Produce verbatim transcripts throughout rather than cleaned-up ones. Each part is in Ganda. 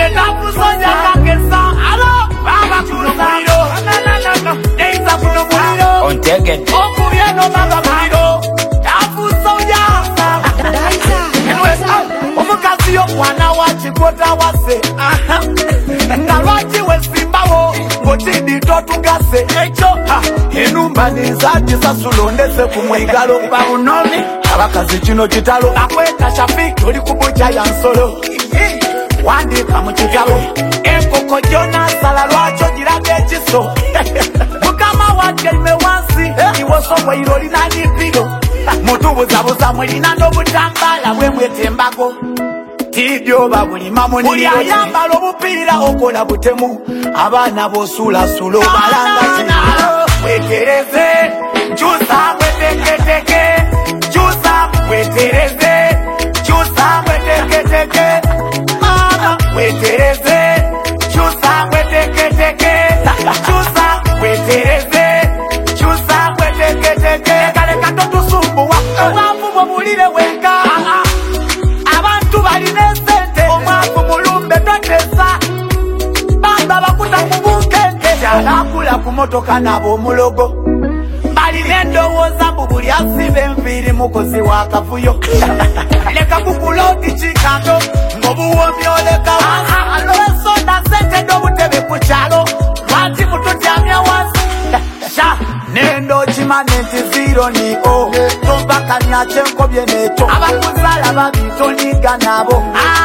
etafusonya kakesa alo baba kuno muliro neisa kuno muliro Onteged okubyeno baba muliro tafusonya omukazi yo mwana wa kigota wase nga lwaki wesimbawo ngotindi totugase ekyo enumba nizakisasula ndese ku mwigalo babunomi abakazi kino kitalo akweta Shafiki oli ku bujja ya nsolo wandika mu kitabo enkoko gyona sala lwakyo giraga ekiso mukama wagelime wansi iwosobwa iroli nanipiro mutubuzabuza mulina n'obutambala bwe mwetembago tidyo babulima muniri ayambala obupiira okola butemu abaana bosuulasula obalanga kinalo wetereze kyusa mweteketeke kyusa mwetereze kyusa mweteketeke mama wetereze kyusa mweteketeke kyusa mwetereze kyusa mweteketeke kaleka totusumbuwa obwavu bwobulire wenka abantu balina esente omwavu mulumbe totesa bamba bakuta mu bunkenge jalakula ku motoka nabo omulogo balina endowooza mbu buli asiba enviiri mukozi wa kavuyo leka kukulodi kikando ng'obuwoomi oleka alwesonda sente n'obutebe ku kyalo lwaki mututyamya wansi sha nendo kimane nti ziro ni o tompakanya kyenkobye nekyo abakuzala babitoniga nabo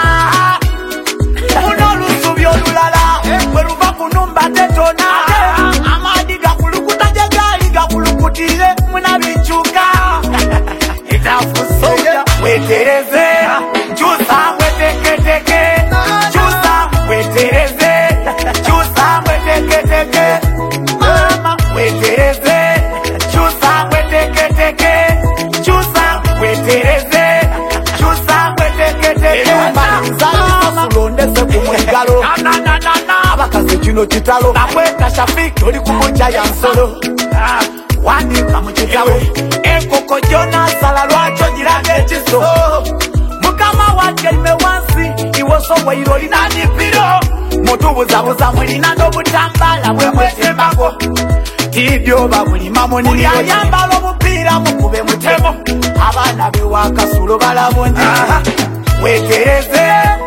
muno olusubi olulala bwe luva ku numba tetona amaadi gakulukuta gye gaali gakulukutire munabikyuka etafusoja wetereze kyusa mweteketeke kyusa wetereze kyusa mweteketeke mama wetereze kyusa mweteketeke kyusa wetereze kyusa mweteketeke sulondese ku mwigalo abakazi kino kitalo akweta Shafiki oli ku bujja ya nsolo wandika mu kitabo enkoko gyona sala lwakyo giraga ekiso mukama wagelime wansi iwosobwa iroli nanipiro mutubuzabuza mulina n'obutambala bwe mwetembago tidyo babulima muniri ayambala obupiira mukube mutemo abaana be wakasulo balabonye wetereze